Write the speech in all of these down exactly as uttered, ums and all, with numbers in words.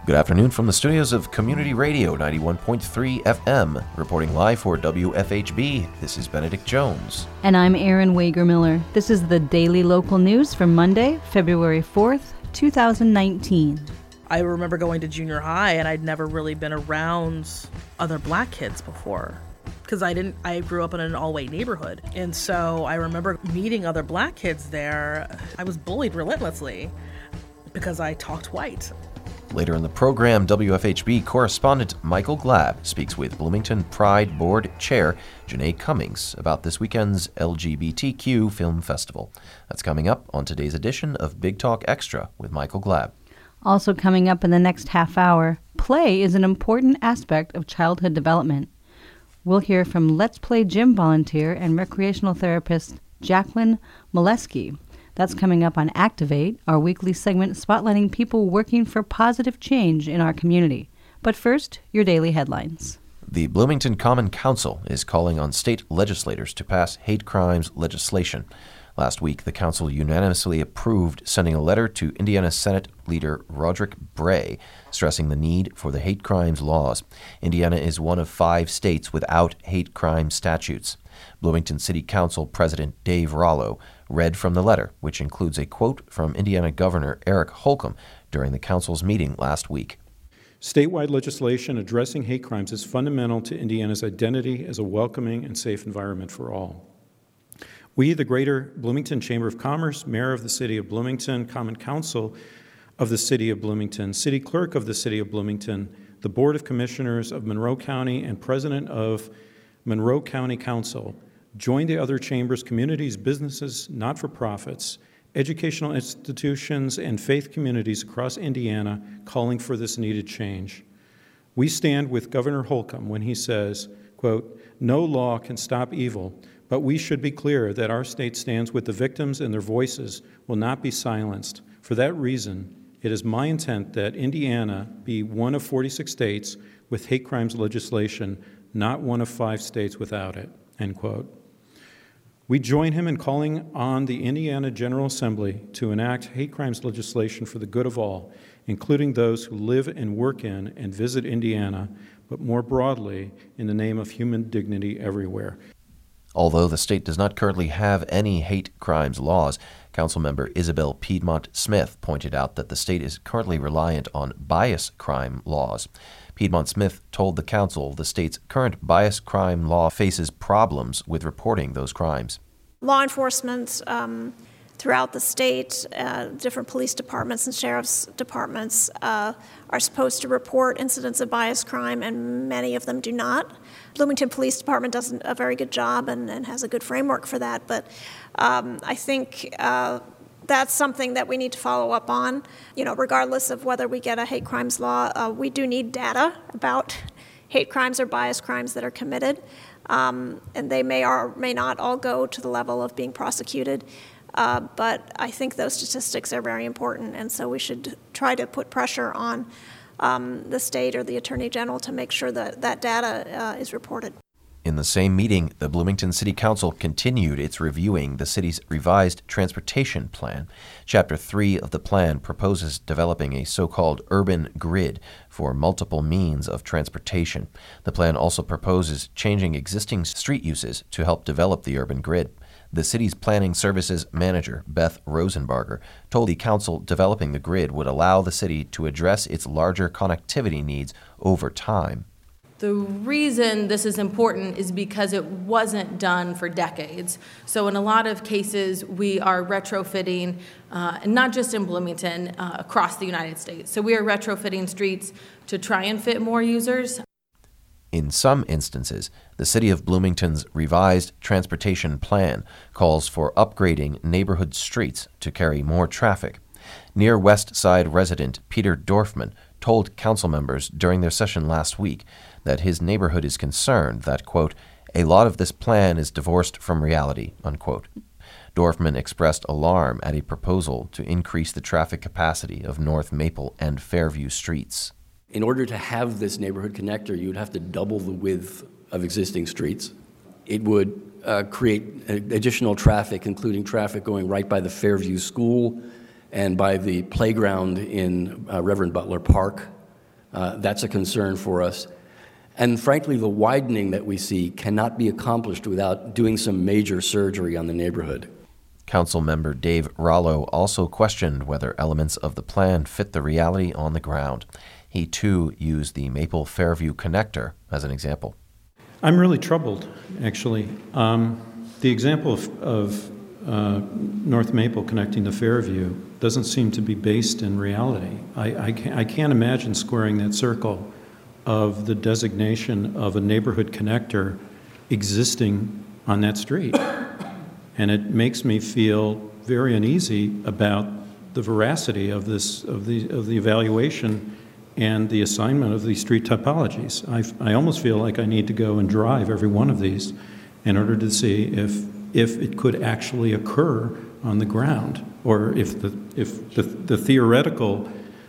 Good afternoon from the studios of Community Radio ninety-one point three F M. Reporting live for W F H B, this is Benedict Jones. And I'm Erin Wager-Miller. This is the Daily Local News for Monday, February fourth, twenty nineteen. I remember going to junior high and I'd never really been around other black kids before. Because I didn't, I grew up in an all-white neighborhood. And so I remember meeting other black kids there. I was bullied relentlessly because I talked white. Later in the program, W F H B correspondent Michael Glab speaks with Bloomington Pride Board Chair Janae Cummings about this weekend's L G B T Q Film Festival. That's coming up on today's edition of Big Talk Extra with Michael Glab. Also coming up in the next half hour, play is an important aspect of childhood development. We'll hear from Let's Play Gym volunteer and recreational therapist Jacqueline Molesky. That's coming up on Activate, our weekly segment spotlighting people working for positive change in our community. But first, your daily headlines. The Bloomington Common Council is calling on state legislators to pass hate crimes legislation. Last week, the council unanimously approved sending a letter to Indiana Senate Leader Roderick Bray, stressing the need for the hate crimes laws. Indiana is one of five states without hate crime statutes. Bloomington City Council President Dave Rollo read from the letter, which includes a quote from Indiana Governor Eric Holcomb during the council's meeting last week. Statewide legislation addressing hate crimes is fundamental to Indiana's identity as a welcoming and safe environment for all. We, the Greater Bloomington Chamber of Commerce, Mayor of the City of Bloomington, Common Council of the City of Bloomington, City Clerk of the City of Bloomington, the Board of Commissioners of Monroe County, and President of Monroe County Council, join the other chambers, communities, businesses, not-for-profits, educational institutions, and faith communities across Indiana calling for this needed change. We stand with Governor Holcomb when he says, quote, "No law can stop evil, but we should be clear that our state stands with the victims and their voices will not be silenced. For that reason, it is my intent that Indiana be one of forty-six states with hate crimes legislation, not one of five states without it," end quote. We join him in calling on the Indiana General Assembly to enact hate crimes legislation for the good of all, including those who live and work in and visit Indiana, but more broadly, in the name of human dignity everywhere. Although the state does not currently have any hate crimes laws, Councilmember Isabel Piedmont Smith pointed out that the state is currently reliant on bias crime laws. Piedmont Smith told the council the state's current bias crime law faces problems with reporting those crimes. Law enforcement um, throughout the state, uh, different police departments and sheriff's departments uh, are supposed to report incidents of bias crime, and many of them do not. Bloomington Police Department does a very good job and, and has a good framework for that, but um, I think uh, that's something that we need to follow up on. You know, regardless of whether we get a hate crimes law, uh, we do need data about hate crimes or bias crimes that are committed, um, and they may or may not all go to the level of being prosecuted. Uh, but I think those statistics are very important, and so we should try to put pressure on um, the state or the Attorney General to make sure that that data uh, is reported. In the same meeting, the Bloomington City Council continued its reviewing the city's revised transportation plan. Chapter three of the plan proposes developing a so-called urban grid for multiple means of transportation. The plan also proposes changing existing street uses to help develop the urban grid. The city's planning services manager, Beth Rosenbarger, told the council developing the grid would allow the city to address its larger connectivity needs over time. The reason this is important is because it wasn't done for decades. So in a lot of cases, we are retrofitting, uh, and not just in Bloomington, uh, across the United States. So we are retrofitting streets to try and fit more users. In some instances, the City of Bloomington's revised transportation plan calls for upgrading neighborhood streets to carry more traffic. Near West Side resident Peter Dorfman told council members during their session last week that his neighborhood is concerned that, quote, "a lot of this plan is divorced from reality," unquote. Dorfman expressed alarm at a proposal to increase the traffic capacity of North Maple and Fairview streets. In order to have this neighborhood connector, you would have to double the width of existing streets. It would uh, create additional traffic, including traffic going right by the Fairview School and by the playground in uh, Reverend Butler Park. Uh, that's a concern for us. And frankly, the widening that we see cannot be accomplished without doing some major surgery on the neighborhood. Councilmember Dave Rollo also questioned whether elements of the plan fit the reality on the ground. He, too, used the Maple Fairview connector as an example. I'm really troubled, actually. Um, the example of, of uh, North Maple connecting to Fairview doesn't seem to be based in reality. I, I, can't, I can't imagine squaring that circle of the designation of a neighborhood connector existing on that street. And it makes me feel very uneasy about the veracity of this, of the, of the evaluation and the assignment of these street topologies. I, I almost feel like I need to go and drive every one of these in order to see if, if it could actually occur on the ground, or if the, if the, the theoretical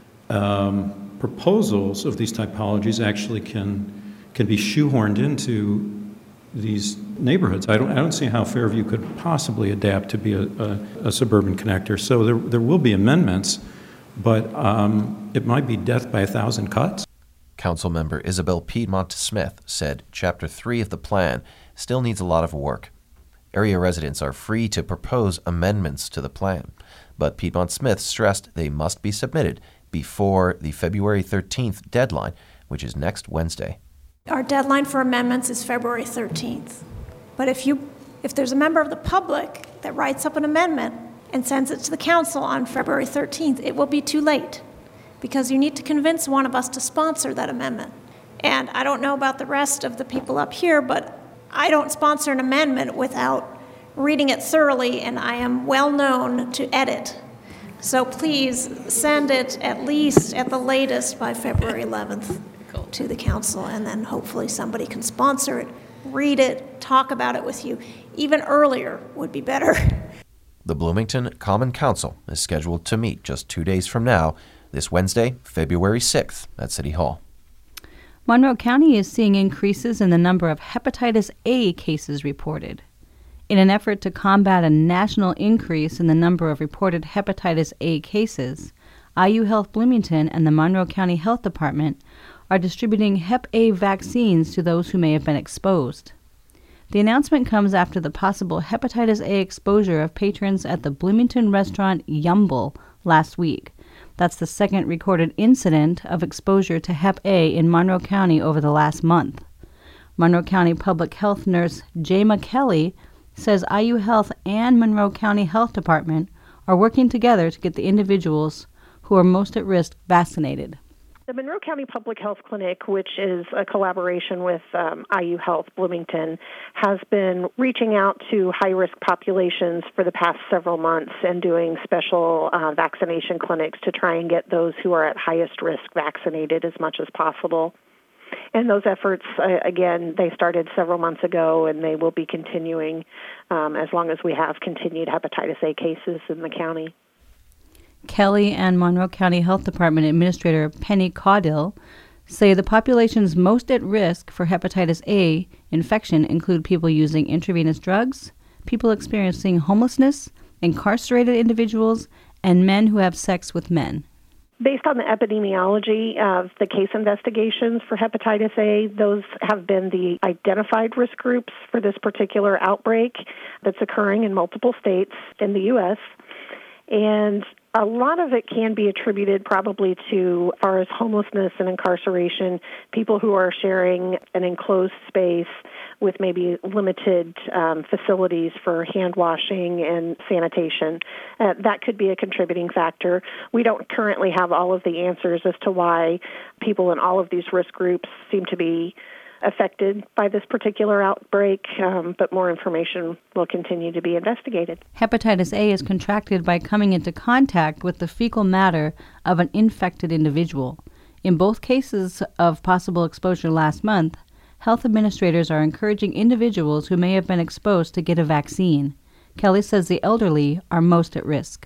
um, proposals of these typologies actually can, can be shoehorned into these neighborhoods. I don't, I don't see how Fairview could possibly adapt to be a, a, a suburban connector. So there, there will be amendments, but um, it might be death by a thousand cuts. Councilmember Isabel Piedmont Smith said Chapter three of the plan still needs a lot of work. Area residents are free to propose amendments to the plan, but Piedmont Smith stressed they must be submitted before the February thirteenth deadline, which is next Wednesday. Our deadline for amendments is February thirteenth. But if you, if there's a member of the public that writes up an amendment and sends it to the council on February thirteenth, it will be too late, because you need to convince one of us to sponsor that amendment. And I don't know about the rest of the people up here, but I don't sponsor an amendment without reading it thoroughly, and I am well known to edit. So please send it at least at the latest by February eleventh cool. to the council, and then hopefully somebody can sponsor it, read it, talk about it with you. Even earlier would be better. The Bloomington Common Council is scheduled to meet just two days from now, this Wednesday, February sixth, at City Hall. Monroe County is seeing increases in the number of hepatitis A cases reported. In an effort to combat a national increase in the number of reported hepatitis A cases, I U Health Bloomington and the Monroe County Health Department are distributing Hep A vaccines to those who may have been exposed. The announcement comes after the possible hepatitis A exposure of patrons at the Bloomington restaurant Yumble last week. That's the second recorded incident of exposure to Hep A in Monroe County over the last month. Monroe County Public Health Nurse Jayma Kelly says I U Health and Monroe County Health Department are working together to get the individuals who are most at risk vaccinated. The Monroe County Public Health Clinic, which is a collaboration with um, I U Health Bloomington, has been reaching out to high-risk populations for the past several months and doing special uh, vaccination clinics to try and get those who are at highest risk vaccinated as much as possible. And those efforts, uh, again, they started several months ago, and they will be continuing um, as long as we have continued hepatitis A cases in the county. Kelly and Monroe County Health Department Administrator Penny Caudill say the populations most at risk for hepatitis A infection include people using intravenous drugs, people experiencing homelessness, incarcerated individuals, and men who have sex with men. Based on the epidemiology of the case investigations for hepatitis A, those have been the identified risk groups for this particular outbreak that's occurring in multiple states in the U S And a lot of it can be attributed probably to, as far as homelessness and incarceration, people who are sharing an enclosed space with maybe limited um, facilities for hand washing and sanitation. Uh, that could be a contributing factor. We don't currently have all of the answers as to why people in all of these risk groups seem to be affected by this particular outbreak, um, but more information will continue to be investigated. Hepatitis A is contracted by coming into contact with the fecal matter of an infected individual. In both cases of possible exposure last month, health administrators are encouraging individuals who may have been exposed to get a vaccine. Kelly says the elderly are most at risk.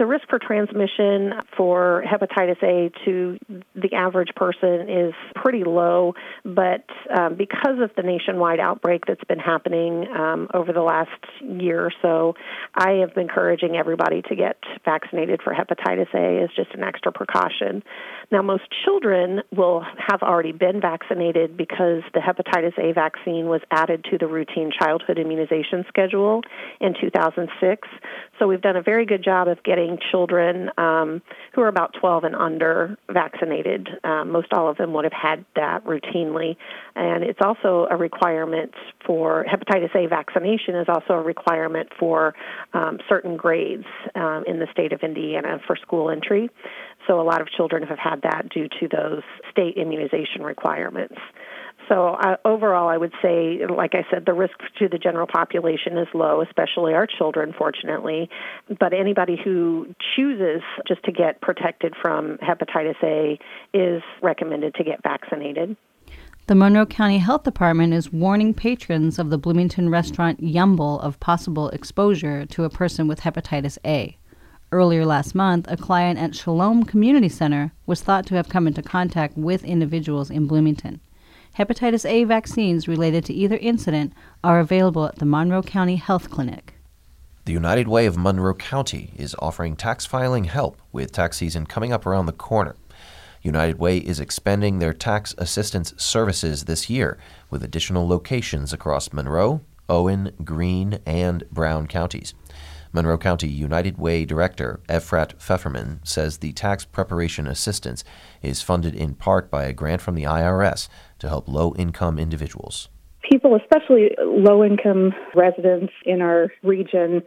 The risk for transmission for hepatitis A to the average person is pretty low, but um, because of the nationwide outbreak that's been happening um, over the last year or so, I have been encouraging everybody to get vaccinated for hepatitis A as just an extra precaution. Now, most children will have already been vaccinated because the hepatitis A vaccine was added to the routine childhood immunization schedule in two thousand six. So we've done a very good job of getting children um, who are about twelve and under vaccinated. Um, most all of them would have had that routinely. And it's also a requirement for hepatitis A vaccination is also a requirement for um, certain grades um, in the state of Indiana for school entry. So a lot of children have had that due to those state immunization requirements. So uh, overall, I would say, like I said, the risk to the general population is low, especially our children, fortunately. But anybody who chooses just to get protected from hepatitis A is recommended to get vaccinated. The Monroe County Health Department is warning patrons of the Bloomington restaurant Yumble of possible exposure to a person with hepatitis A. Earlier last month, a client at Shalom Community Center was thought to have come into contact with individuals in Bloomington. Hepatitis A vaccines related to either incident are available at the Monroe County Health Clinic. The United Way of Monroe County is offering tax filing help with tax season coming up around the corner. United Way is expanding their tax assistance services this year with additional locations across Monroe, Owen, Greene, and Brown counties. Monroe County United Way Director Efrat Pfefferman says the tax preparation assistance is funded in part by a grant from the I R S to help low-income individuals. People, especially low-income residents in our region,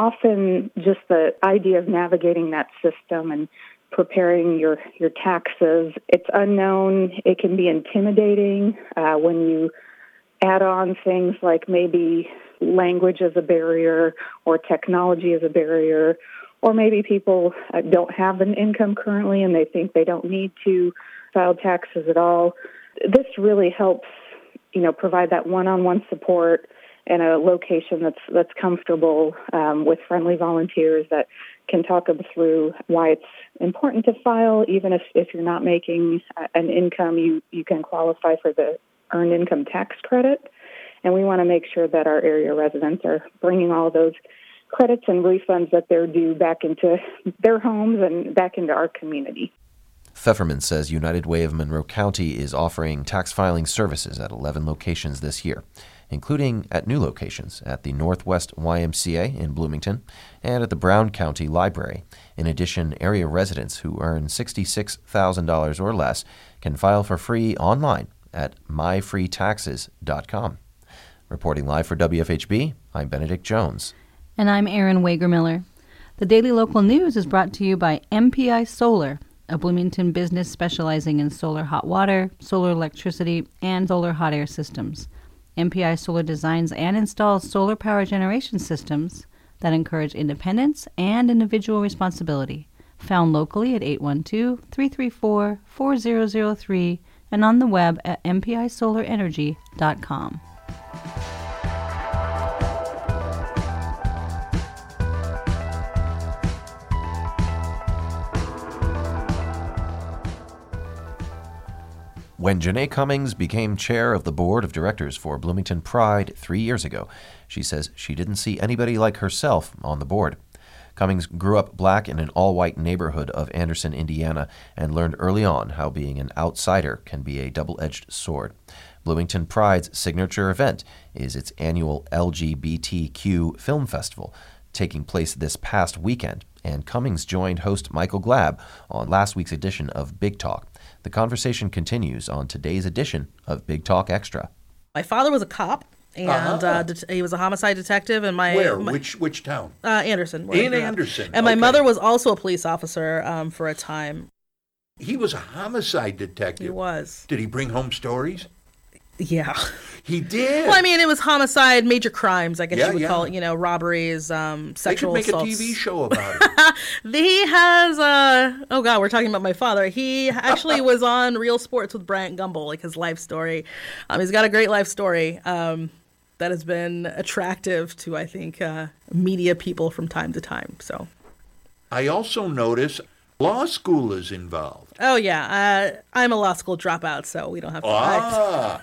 often just the idea of navigating that system and preparing your, your taxes, it's unknown. It can be intimidating uh, when you add on things like maybe language as a barrier or technology as a barrier, or maybe people uh, don't have an income currently and they think they don't need to file taxes at all. This really helps, you know, provide that one-on-one support and a location that's that's comfortable um, with friendly volunteers that can talk them through why it's important to file. Even if, if you're not making an income, you, you can qualify for the Earned Income Tax Credit. And we want to make sure that our area residents are bringing all those credits and refunds that they're due back into their homes and back into our community. Pfefferman says United Way of Monroe County is offering tax filing services at eleven locations this year, including at new locations at the Northwest Y M C A in Bloomington and at the Brown County Library. In addition, area residents who earn sixty-six thousand dollars or less can file for free online at my free taxes dot com. Reporting live for W F H B, I'm Benedict Jones. And I'm Erin Wager-Miller. The Daily Local News is brought to you by M P I Solar, a Bloomington business specializing in solar hot water, solar electricity, and solar hot air systems. M P I Solar designs and installs solar power generation systems that encourage independence and individual responsibility. Found locally at eight one two, three three four, four zero zero three and on the web at m p i solar energy dot com. When Janae Cummings became chair of the board of directors for Bloomington Pride three years ago, she says she didn't see anybody like herself on the board. Cummings grew up black in an all-white neighborhood of Anderson, Indiana, and learned early on how being an outsider can be a double-edged sword. Bloomington Pride's signature event is its annual L G B T Q Film Festival, taking place this past weekend, and Cummings joined host Michael Glab on last week's edition of Big Talk. The conversation continues on today's edition of Big Talk Extra. My father was a cop, and Uh-huh. uh, det- he was a homicide detective. And my Where? my- Which which town? uh, Anderson. where I In grew up. Anderson. And my Okay. mother was also a police officer um, for a time. He was a homicide detective. He was. Did he bring home stories? Yeah. He did. Well, I mean, it was homicide, major crimes, I guess Yeah, you would yeah. call it. You know, robberies, um, they could sexual make assaults. a T V show about it. He has, uh, oh God, we're talking about my father. He actually was on Real Sports with Bryant Gumbel, like his life story. Um, he's got a great life story um, that has been attractive to, I think, uh, media people from time to time. So I also notice law school is involved. Oh, yeah. Uh, I'm a law school dropout, so we don't have to Ah.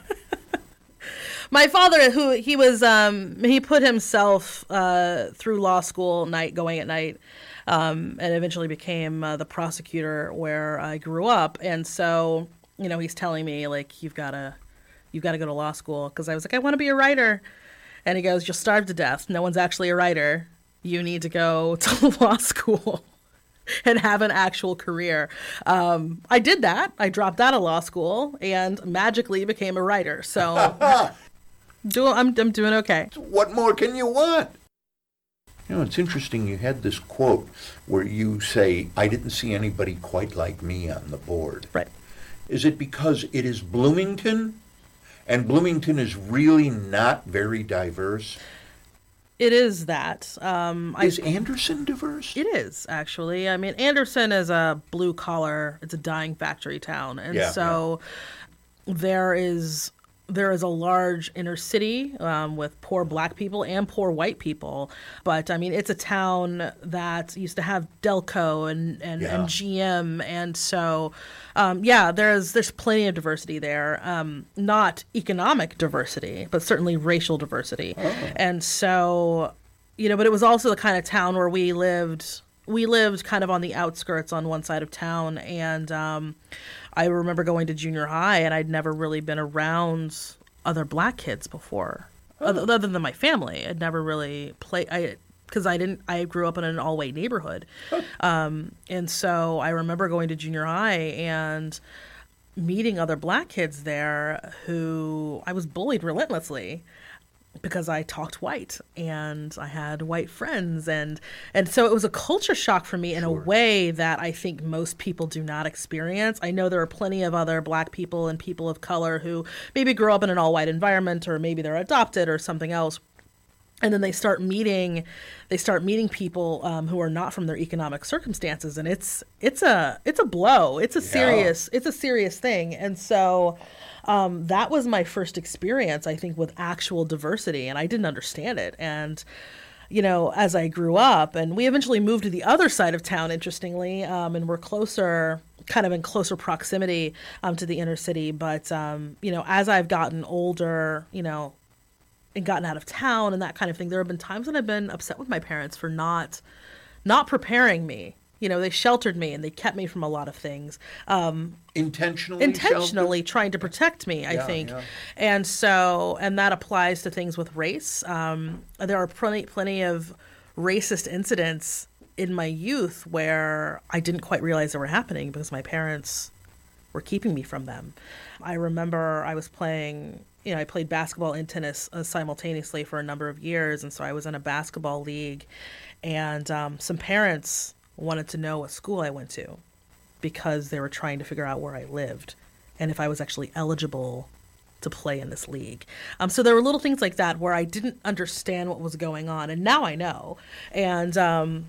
My father, who he was, um, he put himself uh, through law school night, going at night, um, and eventually became uh, the prosecutor where I grew up. And so, you know, he's telling me, like, you've got to, you've got to go to law school. Because I was like, I want to be a writer. And he goes, you'll starve to death. No one's actually a writer. You need to go to law school and have an actual career. Um, I did that. I dropped out of law school and magically became a writer. So do, I'm, I'm doing okay. What more can you want? You know, it's interesting. You had this quote where you say, I didn't see anybody quite like me on the board. Right. Is it because it is Bloomington? And Bloomington is really not very diverse? It is that. Um, is I, Anderson diverse? It is, actually. I mean, Anderson is a blue-collar, it's a dying factory town. And yeah, so yeah. there is there is a large inner city um, with poor black people and poor white people. But, I mean, it's a town that used to have Delco and, and, yeah. and G M. And so, um, yeah, there's there's plenty of diversity there. Um, not economic diversity, but certainly racial diversity. Oh. And so, you know, but it was also the kind of town where we lived. We lived kind of on the outskirts on one side of town. And um, I remember going to junior high, and I'd never really been around other black kids before, oh. other, other than my family. I'd never really played, I because I didn't. I grew up in an all-white neighborhood, oh. um, and so I remember going to junior high and meeting other black kids there who I was bullied relentlessly because I talked white and I had white friends. And, and so it was a culture shock for me in sure. a way that I think most people do not experience. I know there are plenty of other black people and people of color who maybe grew up in an all-white environment, or maybe they're adopted or something else. And then they start meeting, they start meeting people um, who are not from their economic circumstances, and it's it's a it's a blow. It's a yeah. serious it's a serious thing. And so um, that was my first experience, I think, with actual diversity, and I didn't understand it. And you know, as I grew up, and we eventually moved to the other side of town, interestingly, um, and we're closer, kind of in closer proximity um, to the inner city. But um, you know, as I've gotten older, you know. and gotten out of town and that kind of thing, there have been times when I've been upset with my parents for not not preparing me. You know, they sheltered me and they kept me from a lot of things. Um, intentionally? Intentionally sheltered? Trying to protect me, I yeah, think. Yeah. And so, and that applies to things with race. Um, there are plenty, plenty of racist incidents in my youth where I didn't quite realize they were happening because my parents were keeping me from them. I remember I was playing... You know, I played basketball and tennis uh, simultaneously for a number of years, and so I was in a basketball league, and um, some parents wanted to know what school I went to because they were trying to figure out where I lived and if I was actually eligible to play in this league. Um, so there were little things like that where I didn't understand what was going on, and now I know. And um,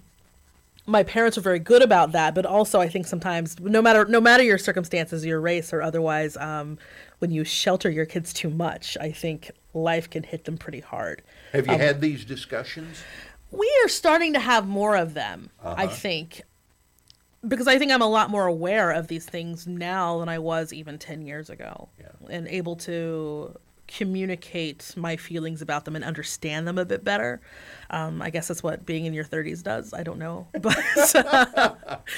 my parents were very good about that, but also I think sometimes, no matter no matter your circumstances, your race or otherwise, um, when you shelter your kids too much, I think life can hit them pretty hard. Have you um, had these discussions? We are starting to have more of them, uh-huh. I think, because I think I'm a lot more aware of these things now than I was even ten years ago, yeah. and able to communicate my feelings about them and understand them a bit better. Um, I guess that's what being in your thirties does. I don't know. But uh,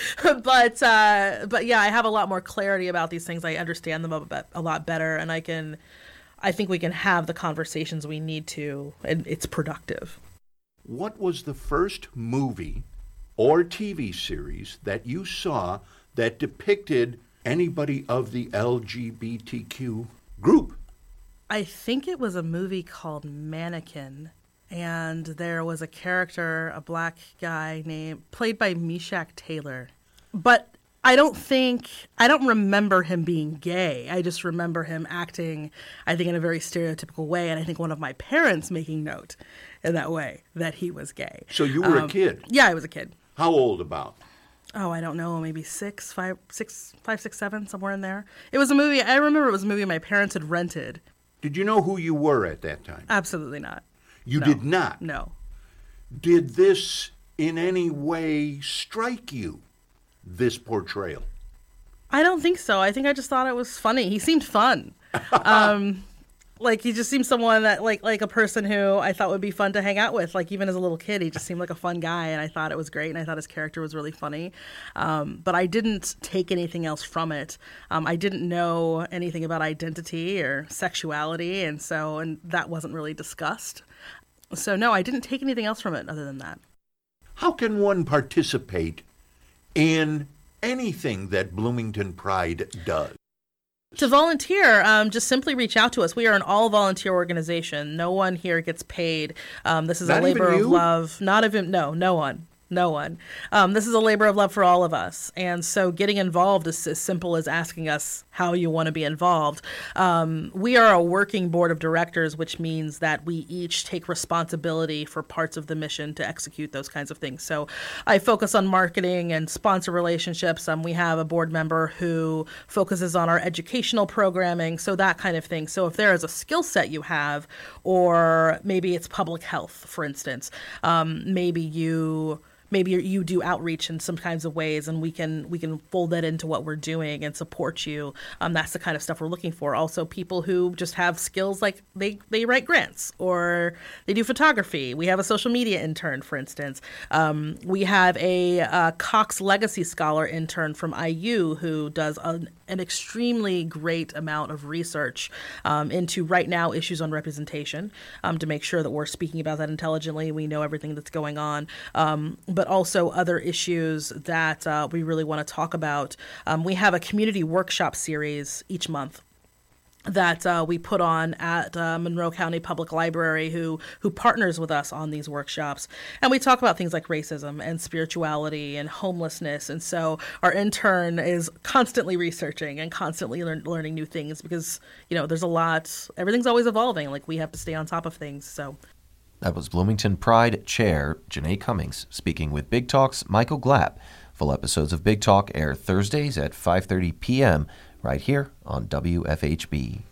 but uh, but yeah, I have a lot more clarity about these things. I understand them a, bit, a lot better, and I can I think we can have the conversations we need to, and it's productive. What was the first movie or T V series that you saw that depicted anybody of the L G B T Q group? I think it was a movie called Mannequin, and there was a character, a black guy named, played by Meshach Taylor. But I don't think, I don't remember him being gay. I just remember him acting, I think, in a very stereotypical way, and I think one of my parents making note in that way that he was gay. So you were um, a kid? Yeah, I was a kid. How old about? Oh, I don't know, maybe six, five, six, five, six, seven, somewhere in there. It was a movie, I remember it was a movie my parents had rented. Did you know who you were at that time? Absolutely not. You no. did not? No. Did this in any way strike you, this portrayal? I don't think so. I think I just thought it was funny. He seemed fun. Um, like he just seemed someone that like like a person who I thought would be fun to hang out with. Like even as a little kid, he just seemed like a fun guy, and I thought it was great. And I thought his character was really funny. Um, but I didn't take anything else from it. Um, I didn't know anything about identity or sexuality, and so and that wasn't really discussed. So no, I didn't take anything else from it other than that. How can one participate in anything that Bloomington Pride does? To volunteer, um, just simply reach out to us. We are an all-volunteer organization. No one here gets paid. Um, this is Not a labor even of you? love. Not even, no, no one. No one. Um, this is a labor of love for all of us. And so getting involved is as simple as asking us how you want to be involved. Um, we are a working board of directors, which means that we each take responsibility for parts of the mission to execute those kinds of things. So I focus on marketing and sponsor relationships. Um, we have a board member who focuses on our educational programming, so that kind of thing. So if there is a skill set you have, or maybe it's public health, for instance, um, maybe you... Maybe you do outreach in some kinds of ways, and we can we can fold that into what we're doing and support you. Um, that's the kind of stuff we're looking for. Also, people who just have skills like they, they write grants or they do photography. We have a social media intern, for instance. Um, we have a uh, Cox Legacy Scholar intern from I U who does an, an extremely great amount of research um, into right now issues on representation um, to make sure that we're speaking about that intelligently. We know everything that's going on. Um, but also other issues that uh, we really want to talk about. Um, we have a community workshop series each month that uh, we put on at uh, Monroe County Public Library, who who partners with us on these workshops. And we talk about things like racism and spirituality and homelessness. And so our intern is constantly researching and constantly learn, learning new things because, you know, there's a lot, everything's always evolving. Like we have to stay on top of things. So That was Bloomington Pride Chair Janae Cummings speaking with Big Talk's Michael Glapp. Full episodes of Big Talk air Thursdays at five thirty p.m. right here on W F H B.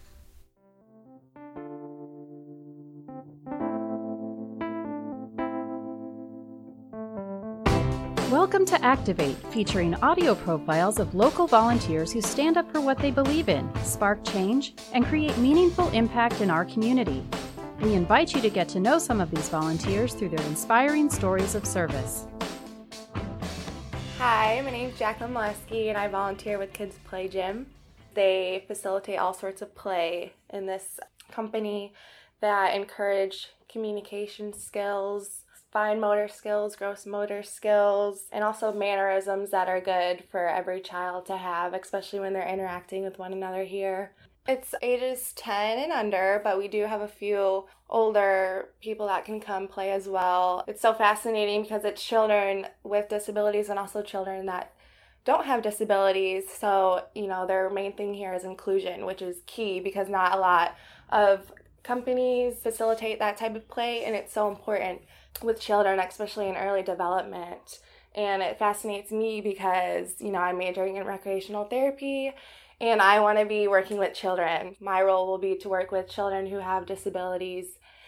Welcome to Activate, featuring audio profiles of local volunteers who stand up for what they believe in, spark change, and create meaningful impact in our community. We invite you to get to know some of these volunteers through their inspiring stories of service. Hi, my name's Jacqueline Molesky, and I volunteer with Kids Play Gym. They facilitate all sorts of play in this company that encourage communication skills, fine motor skills, gross motor skills, and also mannerisms that are good for every child to have, especially when they're interacting with one another here. It's ages ten and under, but we do have a few older people that can come play as well. It's so fascinating because it's children with disabilities and also children that don't have disabilities. So, you know, their main thing here is inclusion, which is key because not a lot of companies facilitate that type of play, and it's so important with children, especially in early development. And it fascinates me because, you know, I'm majoring in recreational therapy, and I want to be working with children. My role will be to work with children who have disabilities.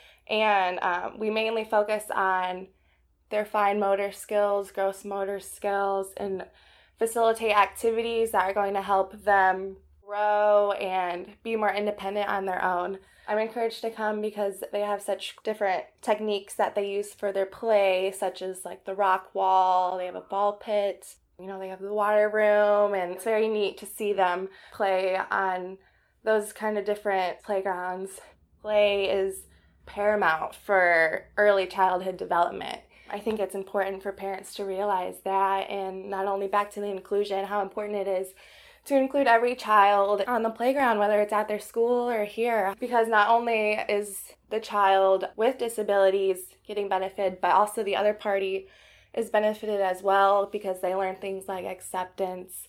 And um, we mainly focus on their fine motor skills, gross motor skills, and facilitate activities that are going to help them grow and be more independent on their own. I'm encouraged to come because they have such different techniques that they use for their play, such as like the rock wall, they have a ball pit, you know, they have the water room, and it's very neat to see them play on those kind of different playgrounds. Play is paramount for early childhood development. I think it's important for parents to realize that, and not only back to the inclusion, how important it is to include every child on the playground, whether it's at their school or here, because not only is the child with disabilities getting benefited, but also the other party is benefited as well because they learn things like acceptance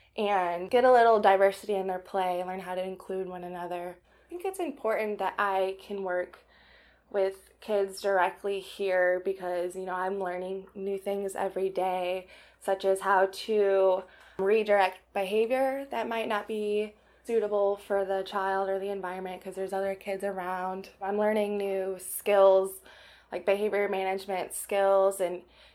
and get a little diversity in their play, learn how to include one another. I think it's important that I can work with kids directly here because, you know, I'm learning new things every day, such as how to redirect behavior that might not be suitable for the child or the environment because there's other kids around. I'm learning new skills like behavior management skills and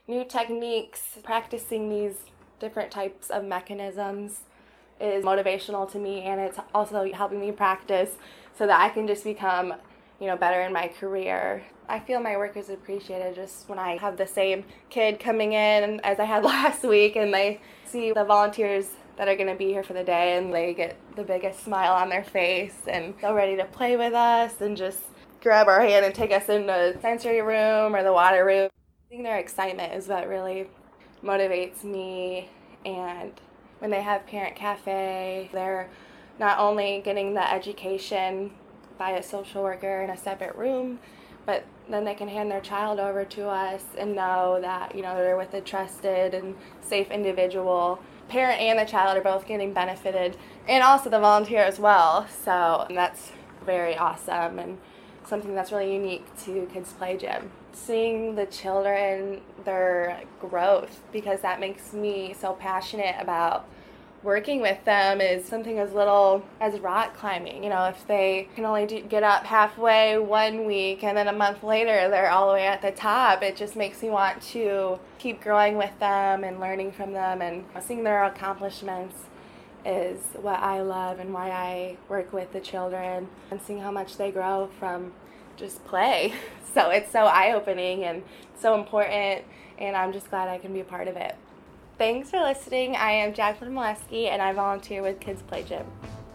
new techniques, practicing these different types of mechanisms is motivational to me, and it's also helping me practice so that I can just become, you know, better in my career. I feel my work is appreciated just when I have the same kid coming in as I had last week, and they see the volunteers that are going to be here for the day, and they get the biggest smile on their face and they're ready to play with us and just grab our hand and take us in the sensory room or the water room. I think their excitement is what really motivates me. And when they have Parent Cafe, they're not only getting the education by a social worker in a separate room, but then they can hand their child over to us and know that, you know, they're with a trusted and safe individual. Parent and the child are both getting benefited, and also the volunteer as well. So that's very awesome and something that's really unique to Kids Play Gym. Seeing the children, their growth, because that makes me so passionate about working with them, is something as little as rock climbing. You know, if they can only do, get up halfway one week and then a month later they're all the way at the top, it just makes me want to keep growing with them and learning from them, and seeing their accomplishments is what I love and why I work with the children, and seeing how much they grow from just play. So it's so eye-opening and so important, and I'm just glad I can be a part of it. Thanks for listening. I am Jacqueline Molesky, and I volunteer with Kids Play Gym.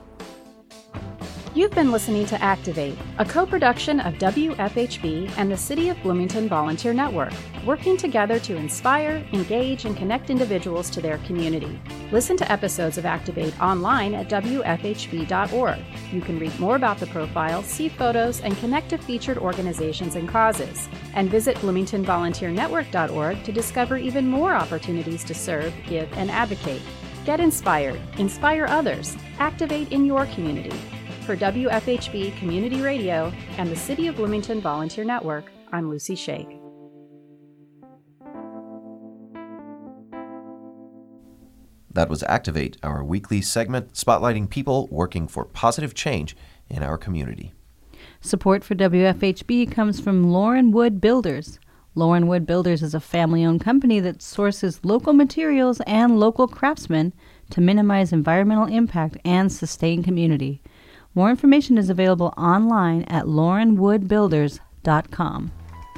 You've been listening to Activate, a co-production of W F H B and the City of Bloomington Volunteer Network, working together to inspire, engage, and connect individuals to their community. Listen to episodes of Activate online at W F H B dot org. You can read more about the profile, see photos, and connect to featured organizations and causes. And visit Bloomington Volunteer Network dot org to discover even more opportunities to serve, give, and advocate. Get inspired, inspire others, activate in your community. For W F H B Community Radio and the City of Bloomington Volunteer Network, I'm Lucy Shake. That was Activate, our weekly segment spotlighting people working for positive change in our community. Support for W F H B comes from Lauren Wood Builders. Lauren Wood Builders is a family-owned company that sources local materials and local craftsmen to minimize environmental impact and sustain community. More information is available online at lauren wood builders dot com.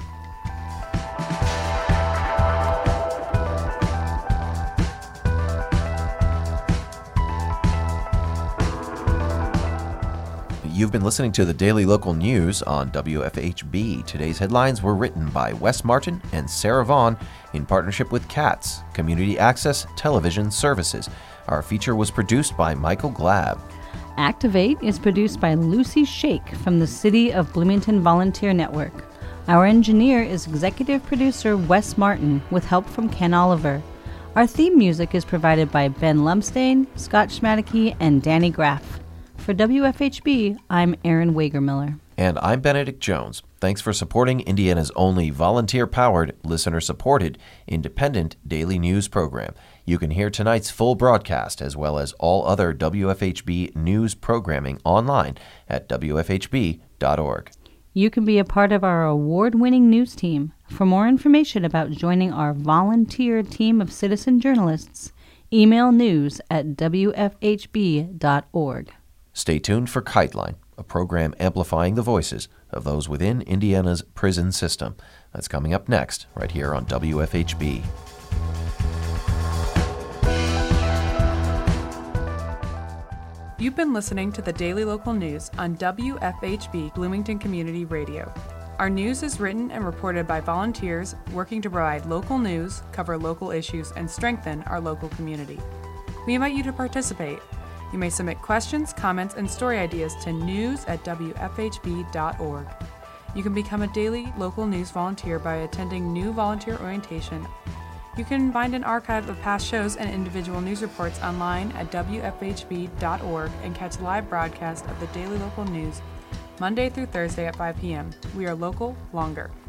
You've been listening to the Daily Local News on W F H B. Today's headlines were written by Wes Martin and Sarah Vaughn in partnership with C A T S, Community Access Television Services. Our feature was produced by Michael Glab. Activate is produced by Lucy Shake from the City of Bloomington Volunteer Network. Our engineer is executive producer Wes Martin with help from Ken Oliver. Our theme music is provided by Ben Lumsdain, Scott Schmadeke, and Danny Graff. For W F H B, I'm Erin Wagermiller. And I'm Benedict Jones. Thanks for supporting Indiana's only volunteer-powered, listener-supported, independent daily news program. You can hear tonight's full broadcast as well as all other W F H B news programming online at W F H B dot org. You can be a part of our award-winning news team. For more information about joining our volunteer team of citizen journalists, email news at W F H B dot org. Stay tuned for KiteLine, a program amplifying the voices of those within Indiana's prison system. That's coming up next, right here on W F H B. You've been listening to the Daily Local News on W F H B Bloomington Community Radio. Our news is written and reported by volunteers working to provide local news, cover local issues, and strengthen our local community. We invite you to participate. You may submit questions, comments, and story ideas to news at W F H B dot org. You can become a daily local news volunteer by attending new volunteer orientation. You can find an archive of past shows and individual news reports online at W F H B dot org and catch live broadcast of the Daily Local News Monday through Thursday at five p.m. We are local longer.